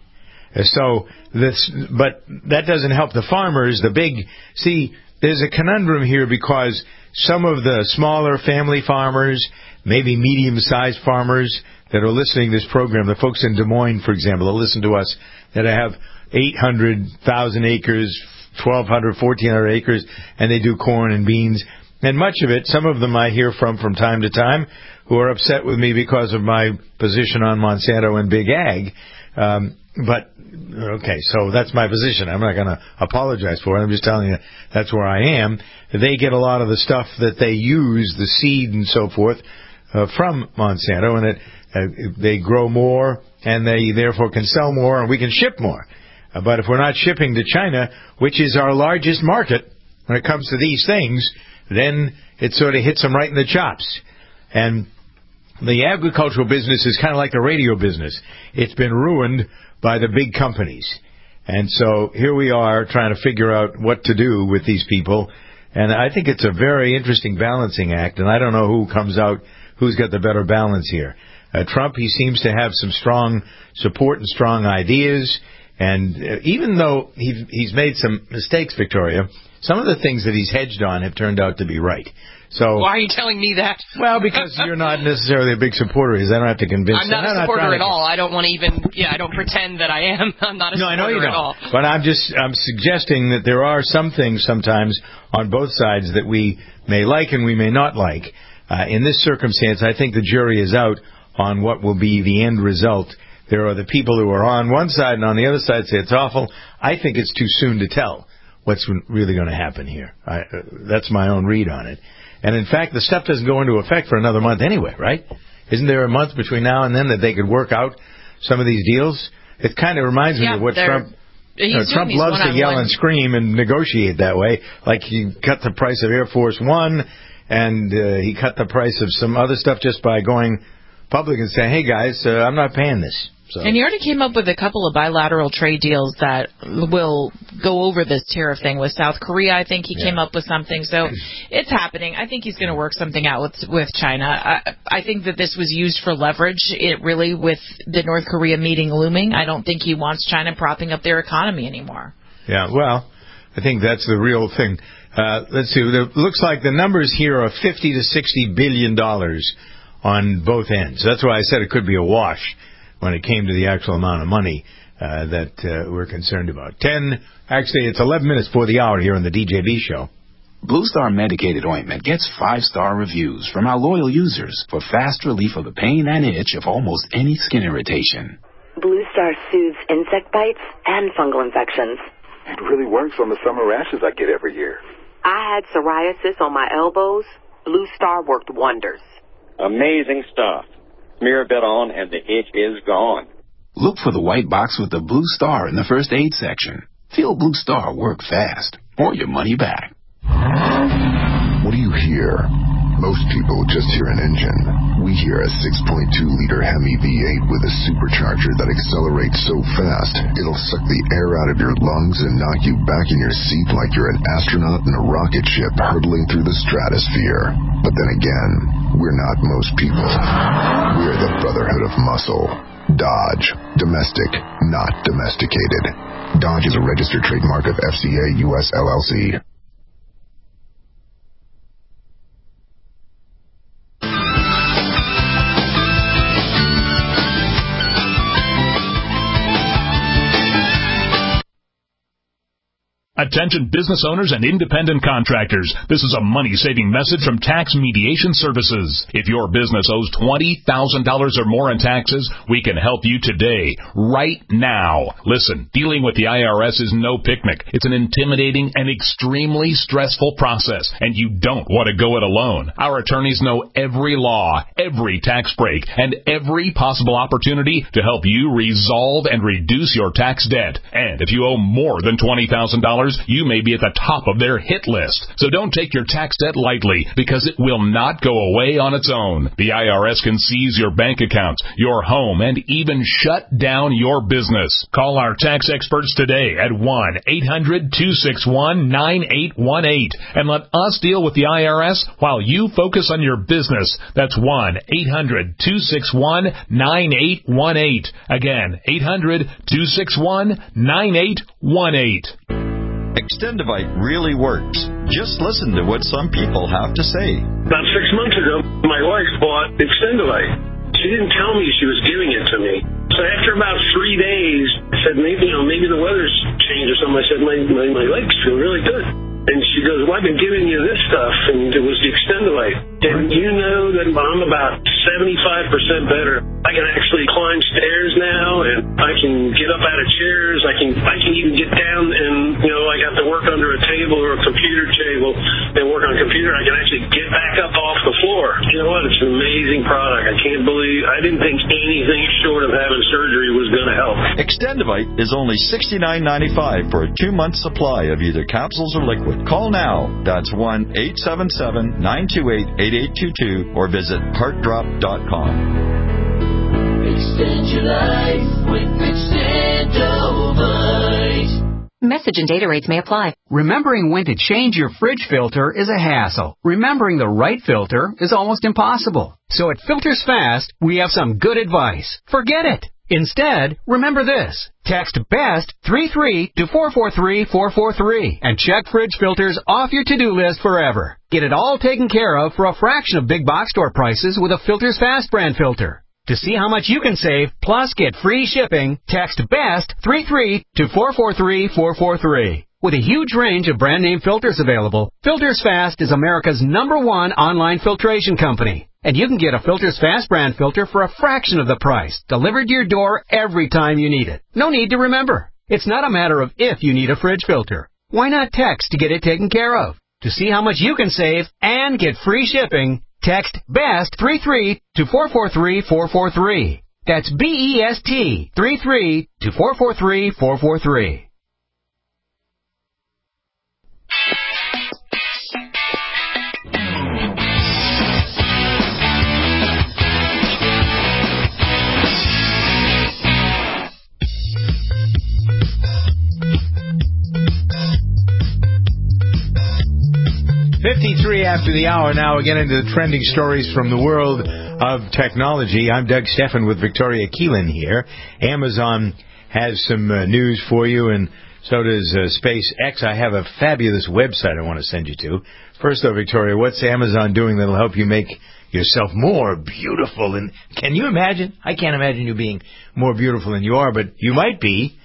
But that doesn't help the farmers. There's a conundrum here because some of the smaller family farmers, maybe medium-sized farmers that are listening to this program, the folks in Des Moines, for example, that listen to us, that have 800,000 acres, 1,200, 1,400 acres, and they do corn and beans. And much of it, some of them I hear from time to time, who are upset with me because of my position on Monsanto and Big Ag. So that's my position. I'm not going to apologize for it. I'm just telling you that's where I am. They get a lot of the stuff that they use, the seed and so forth, from Monsanto, and they grow more, and they therefore can sell more, and we can ship more. But if we're not shipping to China, which is our largest market when it comes to these things, then it sort of hits them right in the chops. And the agricultural business is kind of like the radio business. It's been ruined by the big companies. And so here we are trying to figure out what to do with these people. And I think it's a very interesting balancing act, and I don't know who comes out, who's got the better balance here. Trump, he seems to have some strong support and strong ideas. And even though he's made some mistakes, Victoria, some of the things that he's hedged on have turned out to be right. So why are you telling me that? Well, because you're not necessarily a big supporter of his. I don't have to convince you. I'm not a supporter at all. I don't want to even, I don't pretend that I am. I'm not a supporter I know you don't. at all. But I'm suggesting that there are some things sometimes on both sides that we may like and we may not like. In this circumstance, I think the jury is out on what will be the end result. There are the people who are on one side and on the other side say it's awful. I think it's too soon to tell what's really going to happen here. That's my own read on it. And, in fact, the stuff doesn't go into effect for another month anyway, right? Isn't there a month between now and then that they could work out some of these deals? It kind of reminds me of what Trump... Trump loves to yell and scream and negotiate that way. Like he cut the price of Air Force One, and he cut the price of some other stuff just by going public and saying, hey, guys, I'm not paying this. So. And he already came up with a couple of bilateral trade deals that will go over this tariff thing with South Korea. I think he came up with something. So it's happening. I think he's going to work something out with China. I think that this was used for leverage, with the North Korea meeting looming. I don't think he wants China propping up their economy anymore. Yeah, well, I think that's the real thing. Let's see. It looks like the numbers here are $50 to $60 billion on both ends. That's why I said it could be a wash when it came to the actual amount of money that we're concerned about. It's 11 minutes before the hour here on the DJB show. Blue Star Medicated Ointment gets 5-star reviews from our loyal users for fast relief of the pain and itch of almost any skin irritation. Blue Star soothes insect bites and fungal infections. It really works on the summer rashes I get every year. I had psoriasis on my elbows. Blue Star worked wonders. Amazing stuff. Smear a bit on and the itch is gone. Look for the white box with the Blue Star in the first aid section. Feel Blue Star work fast, or your money back. What do you hear? Most people just hear an engine. We hear a 6.2-liter Hemi V8 with a supercharger that accelerates so fast, it'll suck the air out of your lungs and knock you back in your seat like you're an astronaut in a rocket ship hurtling through the stratosphere. But then again, we're not most people. We're the Brotherhood of Muscle. Dodge. Domestic, not domesticated. Dodge is a registered trademark of FCA US LLC. Attention business owners and independent contractors. This is a money-saving message from Tax Mediation Services. If your business owes $20,000 or more in taxes, we can help you today, right now. Listen, dealing with the IRS is no picnic. It's an intimidating and extremely stressful process, and you don't want to go it alone. Our attorneys know every law, every tax break, and every possible opportunity to help you resolve and reduce your tax debt. And if you owe more than $20,000, you may be at the top of their hit list. So don't take your tax debt lightly, because it will not go away on its own. The IRS can seize your bank accounts, your home, and even shut down your business. Call our tax experts today at 1-800-261-9818 and let us deal with the IRS while you focus on your business. That's 1-800-261-9818. Again, 800-261-9818. Extendivite really works. Just listen to what some people have to say. About 6 months ago, my wife bought Extendivite. She didn't tell me she was giving it to me. So after about 3 days, I said, maybe the weather's changed or something. I said, my legs feel really good. And she goes, well, I've been giving you this stuff, and it was the Extendivite. And you know that I'm about 75% better. I can actually climb stairs now, and I can get up out of chairs. I can even get down, and I got to work under a table or a computer table and work on a computer. I can actually get back up off the floor. You know what? It's an amazing product. I didn't think anything short of having surgery was going to help. Extendivite is only $69.95 for a 2-month supply of either capsules or liquid. Call now. That's 1-877-928-8822 or visit heartdrop.com. Extend your life with Extendivite. Message and data rates may apply. Remembering when to change your fridge filter is a hassle. Remembering the right filter is almost impossible. So at Filters Fast, we have some good advice. Forget it. Instead, remember this. Text BEST 33 to 443-443 and check fridge filters off your to-do list forever. Get it all taken care of for a fraction of big box store prices with a Filters Fast brand filter. To see how much you can save, plus get free shipping, text BEST 33 to 443-443. With a huge range of brand name filters available, Filters Fast is America's #1 online filtration company. And you can get a Filters Fast brand filter for a fraction of the price, delivered to your door every time you need it. No need to remember. It's not a matter of if you need a fridge filter. Why not text to get it taken care of? To see how much you can save and get free shipping, text BEST 33 to 443-443. That's BEST 33 to 443-443. After the hour now, again into the trending stories from the world of technology. I'm Doug Steffen with Victoria Keelan here. Amazon has some news for you, and so does SpaceX. I have a fabulous website I want to send you to. First though, Victoria, what's Amazon doing that'll help you make yourself more beautiful? And can you imagine? I can't imagine you being more beautiful than you are, but you might be.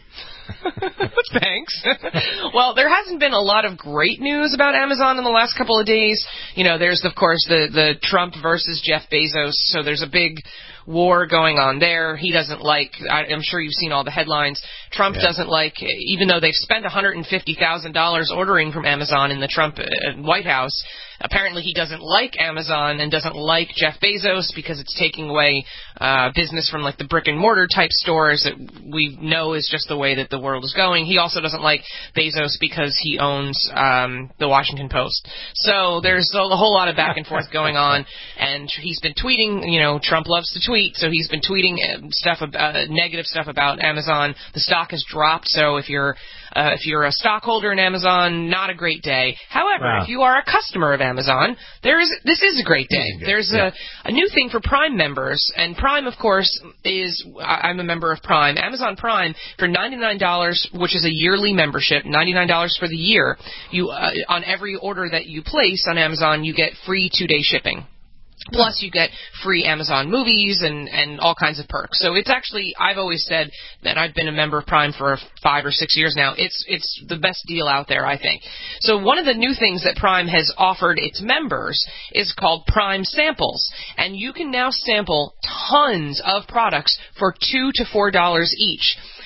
Thanks. Well, there hasn't been a lot of great news about Amazon in the last couple of days. There's, of course, the Trump versus Jeff Bezos, so there's a big war going on there. He doesn't like, I'm sure you've seen all the headlines, Trump doesn't like, even though they've spent $150,000 ordering from Amazon in the Trump White House, apparently he doesn't like Amazon and doesn't like Jeff Bezos because it's taking away business from like the brick and mortar type stores that we know is just the way that the world is going. He also doesn't like Bezos because he owns the Washington Post. So there's a whole lot of back and forth going on, and he's been tweeting. Trump loves to tweet, so he's been tweeting negative stuff about Amazon. The stock has dropped, so if you're a stockholder in Amazon, not a great day. However, if you are a customer of Amazon, this is a great day. There's a new thing for Prime members, and Prime, of course, I'm a member of Prime. Amazon Prime, for $99, which is a yearly membership, $99 for the year, on every order that you place on Amazon, you get free 2-day shipping. Plus, you get free Amazon movies and all kinds of perks. So it's actually, I've always said that I've been a member of Prime for 5 or 6 years now. It's the best deal out there, I think. So one of the new things that Prime has offered its members is called Prime Samples. And you can now sample tons of products for $2 to $4 each.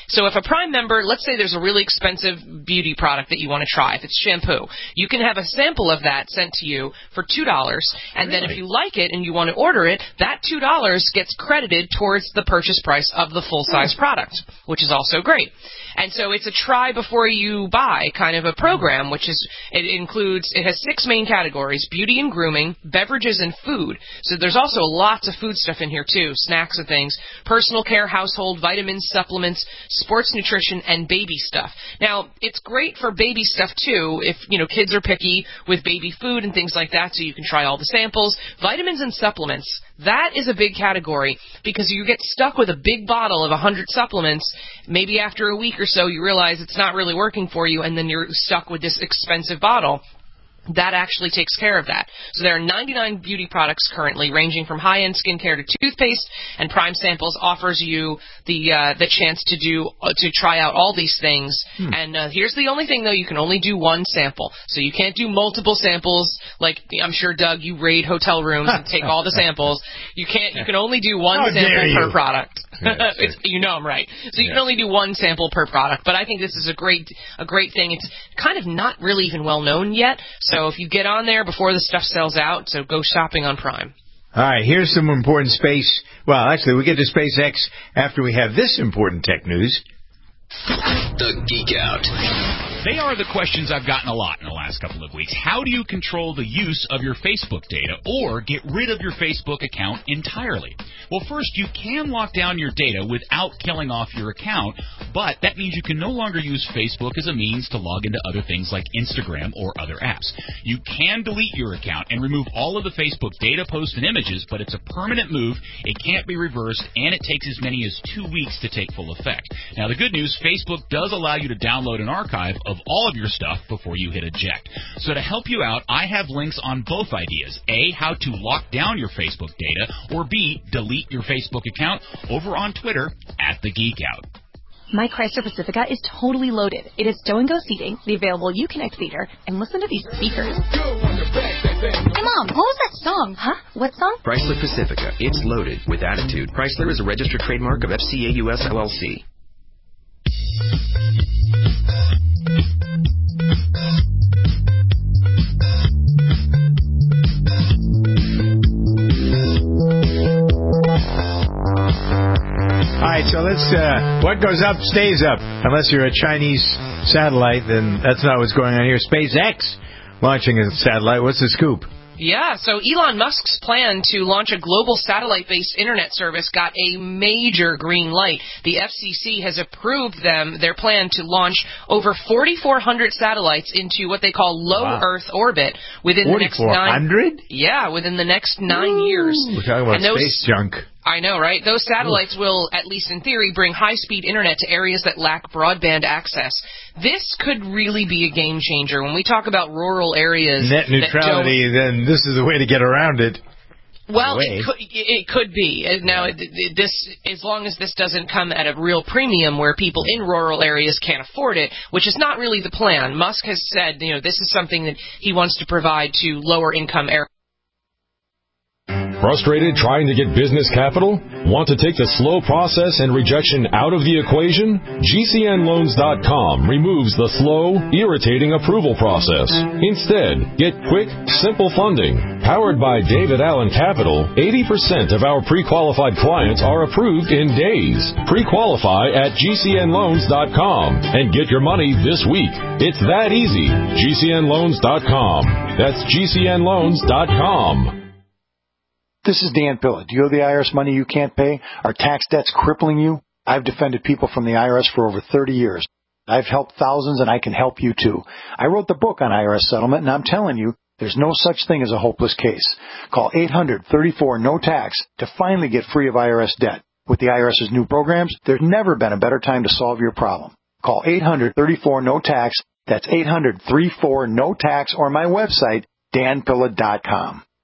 So if a Prime member, let's say there's a really expensive beauty product that you want to try, if it's shampoo, you can have a sample of that sent to you for $2, and then if you like it and you want to order it, that $2 gets credited towards the purchase price of the full-size product, which is also great. And so it's a try before you buy kind of a program, which is, it has 6 main categories: beauty and grooming, beverages, and food. So there's also lots of food stuff in here too, snacks and things, personal care, household, vitamins, supplements, sports nutrition, and baby stuff. Now, it's great for baby stuff too, if, kids are picky with baby food and things like that, so you can try all the samples. Vitamins and supplements, that is a big category, because you get stuck with a big bottle of 100 supplements. Maybe after a week or so you realize it's not really working for you, and then you're stuck with this expensive bottle. That actually takes care of that. So there are 99 beauty products currently, ranging from high-end skincare to toothpaste, and Prime Samples offers you the chance to try out all these things. And here's the only thing, though: you can only do one sample, so you can't do multiple samples. Like, I'm sure, Doug, you raid hotel rooms and take all the samples. You can't. You can only do one sample per product. Yes, I'm right. So you can only do one sample per product. But I think this is a great thing. It's kind of not really even well known yet. So if you get on there before the stuff sells out, so go shopping on Prime. All right, here's some important space. Well, actually, we get to SpaceX after we have this important tech news. The Geek Out. They are the questions I've gotten a lot in the last couple of weeks. How do you control the use of your Facebook data or get rid of your Facebook account entirely? Well, first, you can lock down your data without killing off your account, but that means you can no longer use Facebook as a means to log into other things like Instagram or other apps. You can delete your account and remove all of the Facebook data, posts, and images, but it's a permanent move. It can't be reversed, and it takes as many as 2 weeks to take full effect. Now, the good news, Facebook does allow you to download an archive of all of your stuff before you hit eject. So to help you out, I have links on both ideas. A, how to lock down your Facebook data, or B, delete your Facebook account over on Twitter at The Geek Out. My Chrysler Pacifica is totally loaded. It has stow and go seating, the available Uconnect theater, and listen to these speakers. Hey Mom, what was that song? Huh? What song? Chrysler Pacifica. It's loaded with attitude. Chrysler is a registered trademark of FCA US LLC. All right, so let's, what goes up stays up. Unless you're a Chinese satellite, then that's not what's going on here. SpaceX launching a satellite. What's the scoop? Yeah, so Elon Musk's plan to launch a global satellite-based internet service got a major green light. The FCC has approved their plan to launch over 4,400 satellites into what they call low Earth orbit within the next 4,400? within the next 9 years. We're talking about space junk. I know, right? Those satellites will, at least in theory, bring high-speed internet to areas that lack broadband access. This could really be a game changer. When we talk about rural areas... Net neutrality, then this is the way to get around it. Well, it could be. Now, this, as long as this doesn't come at a real premium where people in rural areas can't afford it, which is not really the plan. Musk has said, this is something that he wants to provide to lower-income areas. Frustrated trying to get business capital? Want to take the slow process and rejection out of the equation? GCNloans.com removes the slow, irritating approval process. Instead, get quick, simple funding. Powered by David Allen Capital, 80% of our pre-qualified clients are approved in days. Pre-qualify at GCNloans.com and get your money this week. It's that easy. GCNloans.com. That's GCNloans.com. This is Dan Pilla. Do you owe the IRS money you can't pay? Are tax debts crippling you? I've defended people from the IRS for over 30 years. I've helped thousands, and I can help you too. I wrote the book on IRS settlement, and I'm telling you, there's no such thing as a hopeless case. Call 800-34-NO-TAX to finally get free of IRS debt. With the IRS's new programs, there's never been a better time to solve your problem. Call 800-34-NO-TAX. That's 800-34-NO-TAX, or my website, danpilla.com.